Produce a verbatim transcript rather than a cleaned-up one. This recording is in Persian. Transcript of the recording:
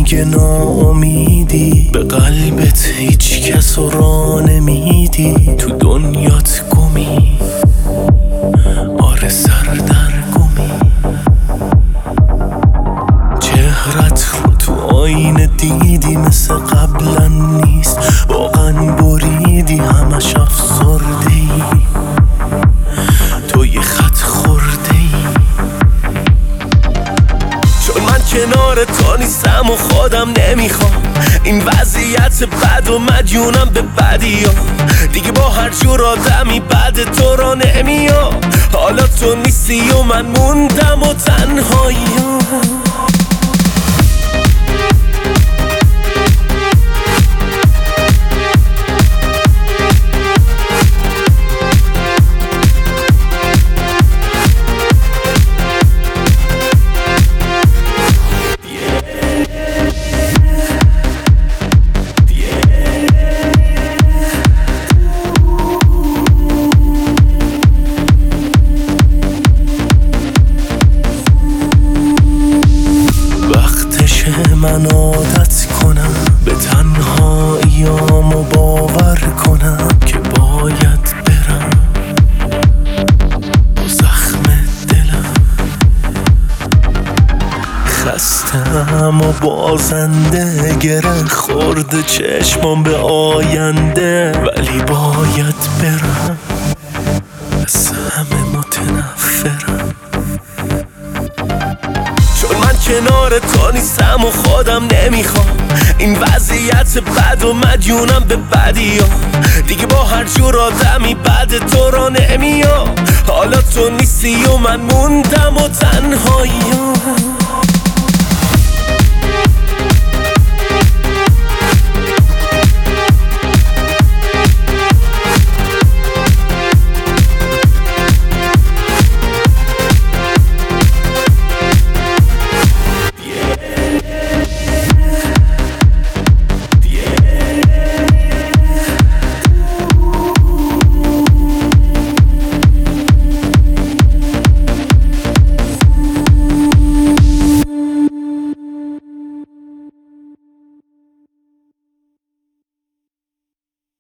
میگه ناامیدی، به قلبت هیچ کس را نمیدی، تو دنیات گمی، آره سردرگمی. چهرت رو تو آینه دیدی، مثل قبلا نیست، واقعا بریدی، همش افسرده ای، تو یه خط خورده ای. چون من کنار تو نیستم و خودم نمیخوام این وضعیت بد و مدیونم به بدی ها، دیگه با هر جور آدمی بد تو را نمیام. حالا تو نیستی و من موندم و تنهایی ها. من عادت کنم به تنهاییامو باور کنم که باید برم با زخم دلم. خستم و بازنده، گره خورده چشمام به آینده، ولی باید برم، از همه متنفرم. چون من کنار تو نیستم و خودم نمیخوام این وضعیت بد و مدیونم به بدی ها، دیگه با هر جور آدمی بد تو را نمیام. حالا تو نیستی و من موندم و تنهایی ها.